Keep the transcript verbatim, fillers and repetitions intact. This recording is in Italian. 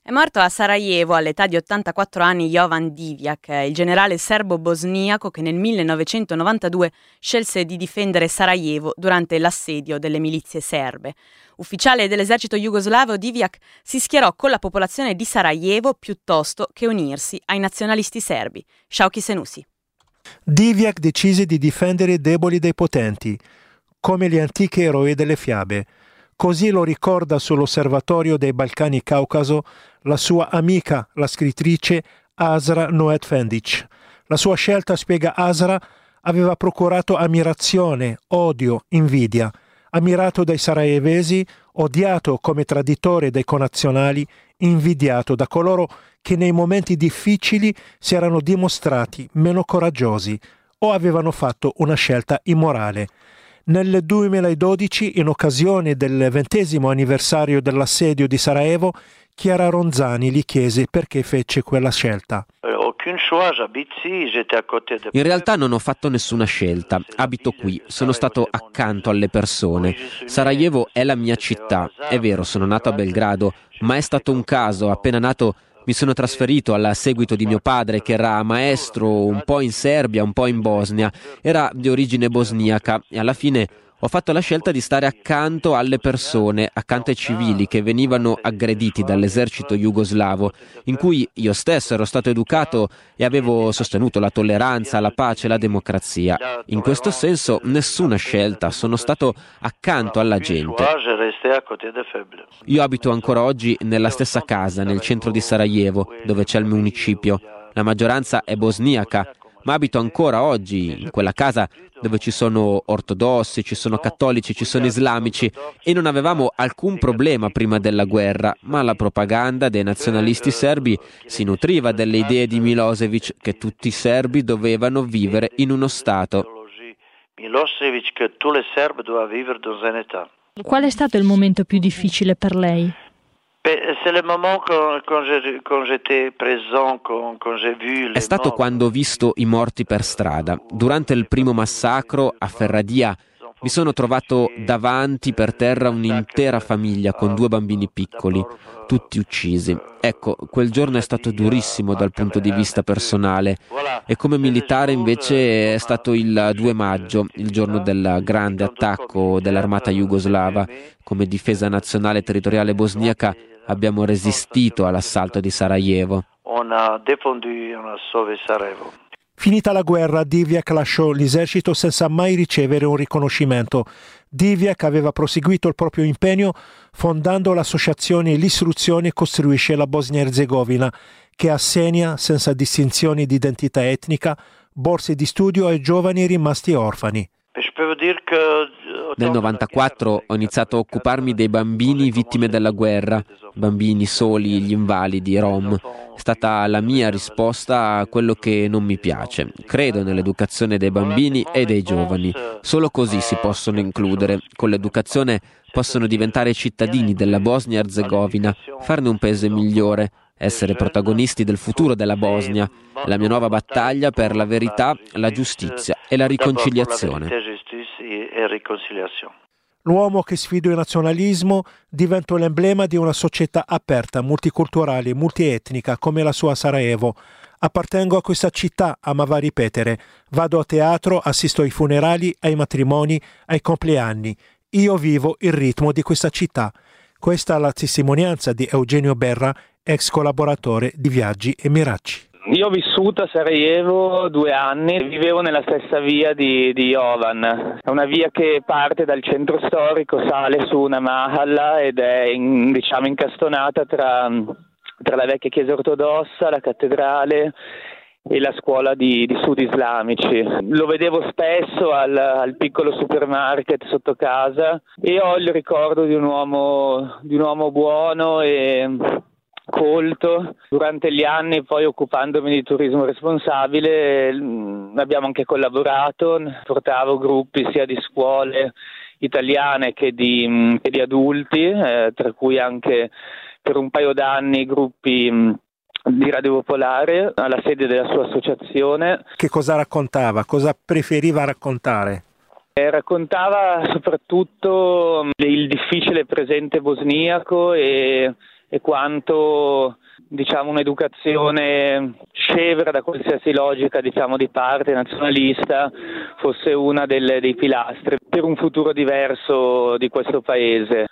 È morto a Sarajevo all'età di ottantaquattro anni Jovan Divjak, il generale serbo-bosniaco che nel millenovecentonovantadue scelse di difendere Sarajevo durante l'assedio delle milizie serbe. Ufficiale dell'esercito jugoslavo, Divjak si schierò con la popolazione di Sarajevo piuttosto che unirsi ai nazionalisti serbi. Shauki Senussi. Divjak decise di difendere i deboli dai potenti, come gli antichi eroi delle fiabe. Così lo ricorda sull'Osservatorio dei Balcani Caucaso la sua amica, la scrittrice Asra Noetfendic. La sua scelta, spiega Asra, aveva procurato ammirazione, odio, invidia. Ammirato dai sarajevesi, odiato come traditore dai connazionali, invidiato da coloro che nei momenti difficili si erano dimostrati meno coraggiosi o avevano fatto una scelta immorale. Nel duemiladodici, in occasione del ventesimo anniversario dell'assedio di Sarajevo, Chiara Ronzani gli chiese perché fece quella scelta. In realtà non ho fatto nessuna scelta, abito qui, sono stato accanto alle persone. Sarajevo è la mia città, è vero, sono nato a Belgrado, ma è stato un caso, appena nato mi sono trasferito a seguito di mio padre che era maestro un po' in Serbia, un po' in Bosnia, era di origine bosniaca e alla fine ho fatto la scelta di stare accanto alle persone, accanto ai civili che venivano aggrediti dall'esercito jugoslavo, in cui io stesso ero stato educato e avevo sostenuto la tolleranza, la pace e la democrazia. In questo senso nessuna scelta, sono stato accanto alla gente. Io abito ancora oggi nella stessa casa, nel centro di Sarajevo, dove c'è il municipio. La maggioranza è bosniaca, ma abito ancora oggi in quella casa dove ci sono ortodossi, ci sono cattolici, ci sono islamici e non avevamo alcun problema prima della guerra, ma la propaganda dei nazionalisti serbi si nutriva delle idee di Milosevic che tutti i serbi dovevano vivere in uno Stato. Qual è stato il momento più difficile per lei? È stato quando ho visto i morti per strada. Durante il primo massacro a Ferradia mi sono trovato davanti per terra un'intera famiglia con due bambini piccoli, tutti uccisi. Ecco, quel giorno è stato durissimo dal punto di vista personale e come militare invece è stato il due maggio, il giorno del grande attacco dell'armata jugoslava. Come difesa nazionale territoriale bosniaca abbiamo resistito all'assalto di Sarajevo. Finita la guerra, Divjak lasciò l'esercito senza mai ricevere un riconoscimento. Divjak aveva proseguito il proprio impegno fondando l'associazione L'istruzione costruisce la Bosnia-Erzegovina, che assegna, senza distinzioni di identità etnica, borse di studio ai giovani rimasti orfani. Nel novantaquattro ho iniziato a occuparmi dei bambini vittime della guerra, bambini soli, gli invalidi, i rom. È stata la mia risposta a quello che non mi piace. Credo nell'educazione dei bambini e dei giovani. Solo così si possono includere. Con l'educazione possono diventare cittadini della Bosnia-Erzegovina, farne un paese migliore, essere protagonisti del futuro della Bosnia. È la mia nuova battaglia per la verità, la giustizia e la riconciliazione. L'uomo che sfida il nazionalismo diventa l'emblema di una società aperta, multiculturale, multietnica come la sua Sarajevo. Appartengo a questa città, amava ripetere. Vado a teatro, assisto ai funerali, ai matrimoni, ai compleanni. Io vivo il ritmo di questa città. Questa è la testimonianza di Eugenio Berra, ex collaboratore di Viaggi e Miracci. Io ho vissuto a Sarajevo due anni, vivevo nella stessa via di, di Jovan. È una via che parte dal centro storico, sale su una mahalla ed è in, diciamo incastonata tra, tra la vecchia chiesa ortodossa, la cattedrale e la scuola di, di studi islamici. Lo vedevo spesso al, al piccolo supermarket sotto casa e ho il ricordo di un uomo, di un uomo buono e colto. Durante gli anni, poi occupandomi di turismo responsabile, abbiamo anche collaborato, portavo gruppi sia di scuole italiane che di, che di adulti, eh, tra cui anche per un paio d'anni gruppi di Radio Popolare alla sede della sua associazione. Che cosa raccontava? Cosa preferiva raccontare? Eh, raccontava soprattutto il difficile presente bosniaco e e quanto diciamo un'educazione scevra da qualsiasi logica diciamo di parte nazionalista fosse una delle, dei pilastri per un futuro diverso di questo paese.